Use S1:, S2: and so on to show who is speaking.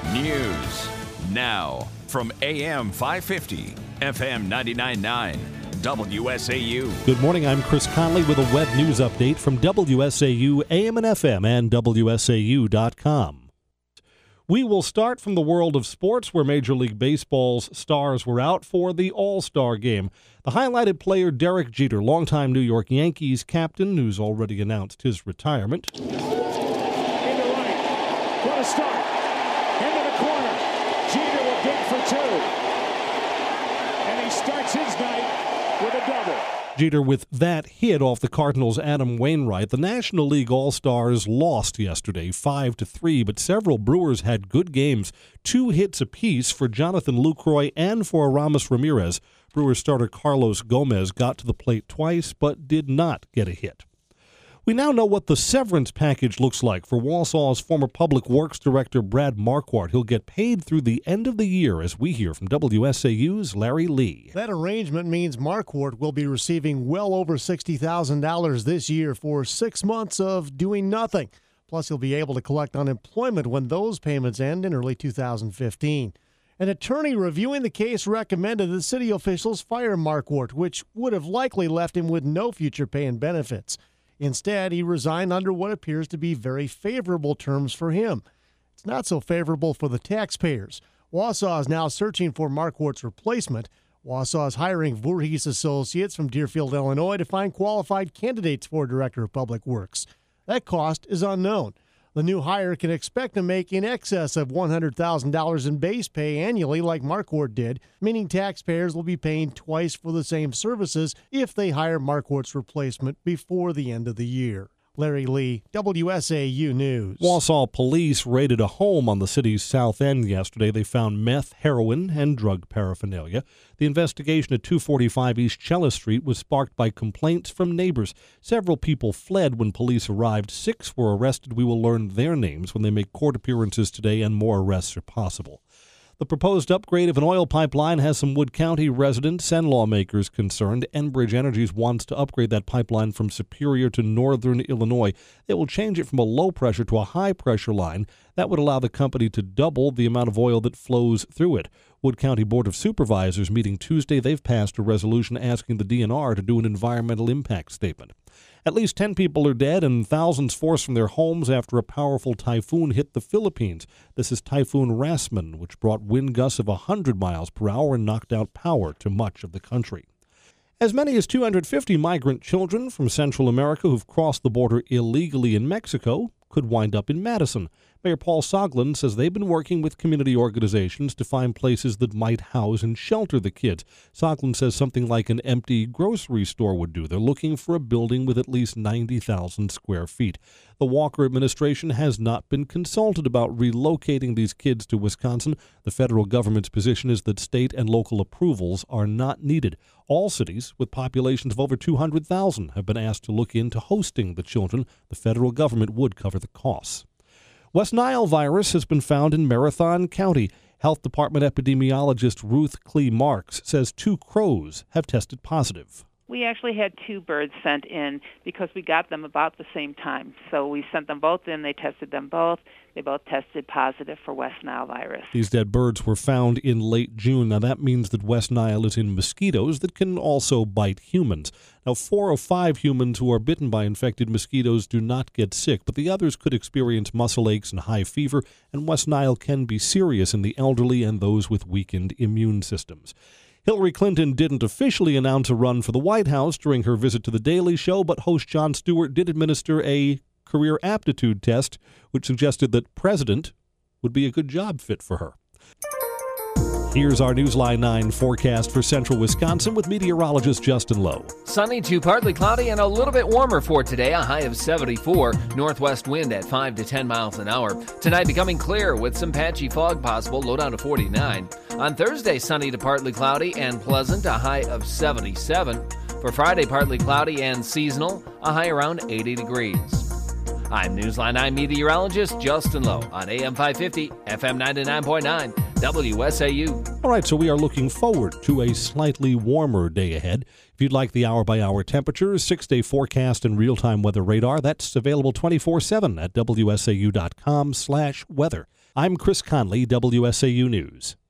S1: News now from AM 550, FM 99.9, WSAU.
S2: Good morning, I'm Chris Conley with a web news update from WSAU, AM and FM, and WSAU.com. We will start from the world of sports, where Major League Baseball's stars were out for the All-Star game. The highlighted player Derek Jeter, longtime New York Yankees captain, who's already announced his retirement.
S3: Into right. What a start. Into the corner. Jeter will dig for two. And he starts his night with a double.
S2: Jeter with that hit off the Cardinals' Adam Wainwright. The National League All-Stars lost yesterday 5-3, but several Brewers had good games. 2 hits apiece for Jonathan Lucroy and for Aramis Ramirez. Brewers starter Carlos Gomez got to the plate twice, but did not get a hit. We now know what the severance package looks like for Wausau's former Public Works Director Brad Marquardt. He'll get paid through the end of the year, as we hear from WSAU's Larry Lee.
S4: That arrangement means Marquardt will be receiving well over $60,000 this year for 6 months of doing nothing. Plus, he'll be able to collect unemployment when those payments end in early 2015. An attorney reviewing the case recommended that city officials fire Marquardt, which would have likely left him with no future pay and benefits. Instead, he resigned under what appears to be very favorable terms for him. It's not so favorable for the taxpayers. Wausau is now searching for Marquardt's replacement. Wausau is hiring Voorhees Associates from Deerfield, Illinois, to find qualified candidates for Director of Public Works. That cost is unknown. The new hire can expect to make in excess of $100,000 in base pay annually like Marquardt did, meaning taxpayers will be paying twice for the same services if they hire Marquardt's replacement before the end of the year. Larry Lee, WSAU News.
S2: Wausau police raided a home on the city's south end yesterday. They found meth, heroin, and drug paraphernalia. The investigation at 245 East Chella Street was sparked by complaints from neighbors. Several people fled when police arrived. 6 were arrested. We will learn their names when they make court appearances today, and more arrests are possible. The proposed upgrade of an oil pipeline has some Wood County residents and lawmakers concerned. Enbridge Energies wants to upgrade that pipeline from Superior to northern Illinois. They will change it from a low-pressure to a high-pressure line. That would allow the company to double the amount of oil that flows through it. Wood County Board of Supervisors meeting Tuesday. They've passed a resolution asking the DNR to do an environmental impact statement. At least 10 people are dead and thousands forced from their homes after a powerful typhoon hit the Philippines. This is Typhoon Rasman, which brought wind gusts of 100 miles per hour and knocked out power to much of the country. As many as 250 migrant children from Central America who've crossed the border illegally in Mexico could wind up in Madison. Mayor Paul Soglin says they've been working with community organizations to find places that might house and shelter the kids. Soglin says something like an empty grocery store would do. They're looking for a building with at least 90,000 square feet. The Walker administration has not been consulted about relocating these kids to Wisconsin. The federal government's position is that state and local approvals are not needed. All cities with populations of over 200,000 have been asked to look into hosting the children. The federal government would cover the costs. West Nile virus has been found in Marathon County. Health Department epidemiologist Ruth Klee Marks says 2 crows have tested positive.
S5: We actually had 2 birds sent in because we got them about the same time. So we sent them both in. They tested them both. They both tested positive for West Nile virus.
S2: These dead birds were found in late June. Now, that means that West Nile is in mosquitoes that can also bite humans. Now, 4 of 5 humans who are bitten by infected mosquitoes do not get sick, but the others could experience muscle aches and high fever, and West Nile can be serious in the elderly and those with weakened immune systems. Hillary Clinton didn't officially announce a run for the White House during her visit to The Daily Show, but host Jon Stewart did administer a career aptitude test, which suggested that president would be a good job fit for her. Here's our Newsline 9 forecast for central Wisconsin with meteorologist Justin Lowe.
S6: Sunny to partly cloudy and a little bit warmer for today, a high of 74. Northwest wind at 5 to 10 miles an hour. Tonight becoming clear with some patchy fog possible, low down to 49. On Thursday, sunny to partly cloudy and pleasant, a high of 77. For Friday, partly cloudy and seasonal, a high around 80 degrees. I'm Newsline 9 meteorologist Justin Lowe on AM 550, FM 99.9, WSAU.
S2: All right, so we are looking forward to a slightly warmer day ahead. If you'd like the hour-by-hour temperatures, 6-day forecast, and real-time weather radar, that's available 24/7 at WSAU.com/weather. I'm Chris Conley, WSAU News.